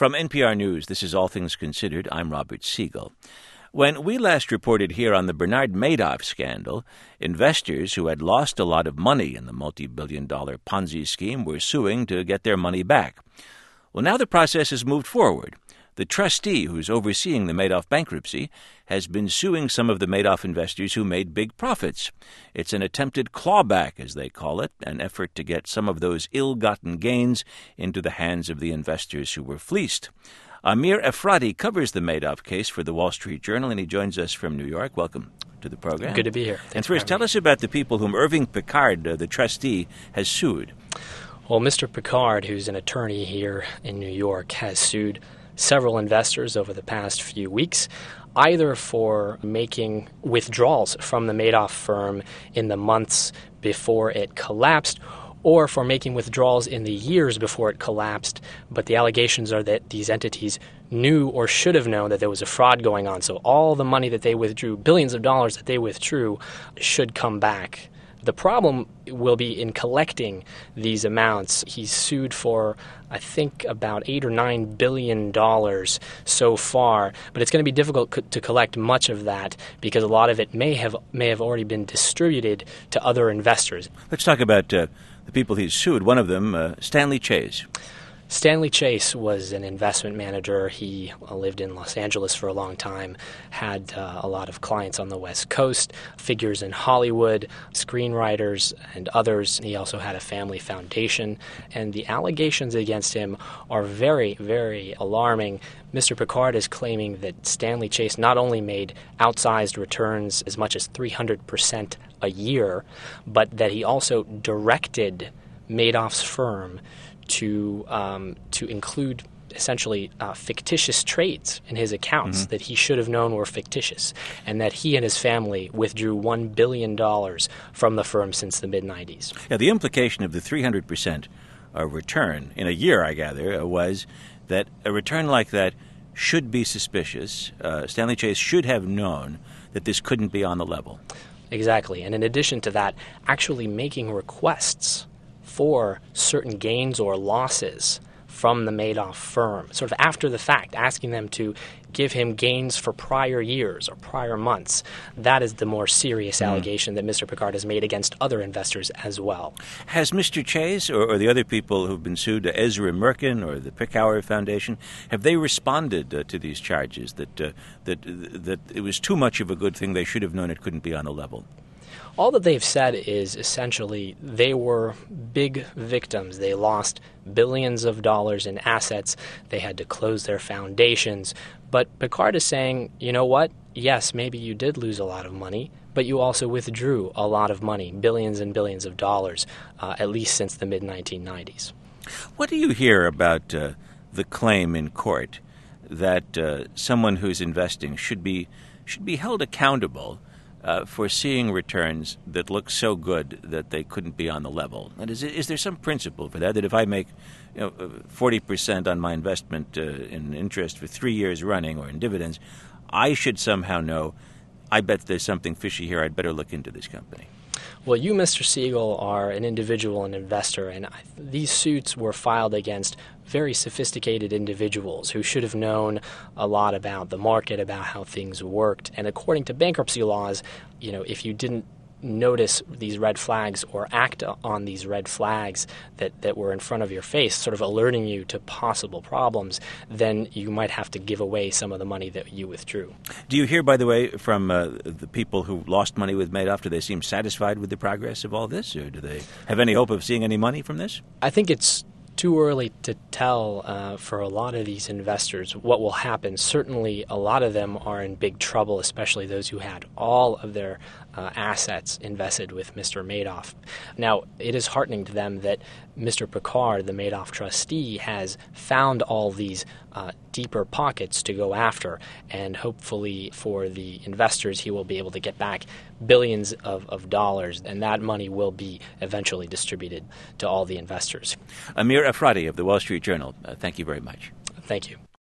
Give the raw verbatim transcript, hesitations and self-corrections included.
From N P R News, this is All Things Considered. I'm Robert Siegel. When we last reported here on the Bernard Madoff scandal, investors who had lost a lot of money in the multi-billion dollar Ponzi scheme were suing to get their money back. Well, now the process has moved forward. The trustee who's overseeing the Madoff bankruptcy has been suing some of the Madoff investors who made big profits. It's an attempted clawback, as they call it, an effort to get some of those ill-gotten gains into the hands of the investors who were fleeced. Amir Efrati covers the Madoff case for the Wall Street Journal, and he joins us from New York. Welcome to the program. Good to be here. Thanks and first, tell me. us about the people whom Irving Picard, uh, the trustee, has sued. Well, Mister Picard, who's an attorney here in New York, has sued several investors over the past few weeks, either for making withdrawals from the Madoff firm in the months before it collapsed, or for making withdrawals in the years before it collapsed. But the allegations are that these entities knew or should have known that there was a fraud going on. So all the money that they withdrew, billions of dollars that they withdrew, should come back. The problem will be in collecting these amounts. He's sued for, I think, about eight or nine billion dollars so far, but it's going to be difficult co- to collect much of that because a lot of it may have may have already been distributed to other investors. Let's talk about uh, the people he's sued. One of them, uh, Stanley Chase. Stanley Chase was an investment manager. He uh, lived in Los Angeles for a long time, had uh, a lot of clients on the West Coast, figures in Hollywood, screenwriters, and others. He also had a family foundation, and the allegations against him are very, very alarming. Mister Picard is claiming that Stanley Chase not only made outsized returns as much as three hundred percent a year, but that he also directed Madoff's firm to um, to include essentially uh, fictitious trades in his accounts mm-hmm. that he should have known were fictitious, and that he and his family withdrew one billion dollars from the firm since the mid nineties. Yeah, the implication of the three hundred percent uh, return in a year, I gather, uh, was that a return like that should be suspicious. Uh, Stanley Chase should have known that this couldn't be on the level. Exactly. And in addition to that, actually making requests for certain gains or losses from the Madoff firm, sort of after the fact, asking them to give him gains for prior years or prior months. That is the more serious mm. allegation that Mister Picard has made against other investors as well. Has Mister Chase or, or the other people who've been sued, Ezra Merkin or the Pickauer Foundation, have they responded uh, to these charges that, uh, that, that it was too much of a good thing, they should have known it couldn't be on the level? All that they've said is essentially they were big victims. They lost billions of dollars in assets. They had to close their foundations. But Picard is saying, you know what? Yes, maybe you did lose a lot of money, but you also withdrew a lot of money, billions and billions of dollars, uh, at least since the mid nineteen nineties. What do you hear about uh, the claim in court that uh, someone who's investing should be should be held accountable Uh, for seeing returns that look so good that they couldn't be on the level? And is, is there some principle for that, that if I make you know, forty percent on my investment uh, in interest for three years running or in dividends, I should somehow know, I bet there's something fishy here, I'd better look into this company? Well, you, Mister Siegel, are an individual and investor, and I, these suits were filed against very sophisticated individuals who should have known a lot about the market, about how things worked. And according to bankruptcy laws, you know, if you didn't notice these red flags or act on these red flags that, that were in front of your face, sort of alerting you to possible problems, then you might have to give away some of the money that you withdrew. Do you hear, by the way, from uh, the people who lost money with Madoff, do they seem satisfied with the progress of all this, or do they have any hope of seeing any money from this? I think it's too early to tell uh, for a lot of these investors what will happen. Certainly, a lot of them are in big trouble, especially those who had all of their uh, assets invested with Mister Madoff. Now, it is heartening to them that Mister Picard, the Madoff trustee, has found all these uh, deeper pockets to go after, and hopefully for the investors, he will be able to get back billions of, of dollars, and that money will be eventually distributed to all the investors. Amir Efrati of the Wall Street Journal, uh, thank you very much. Thank you.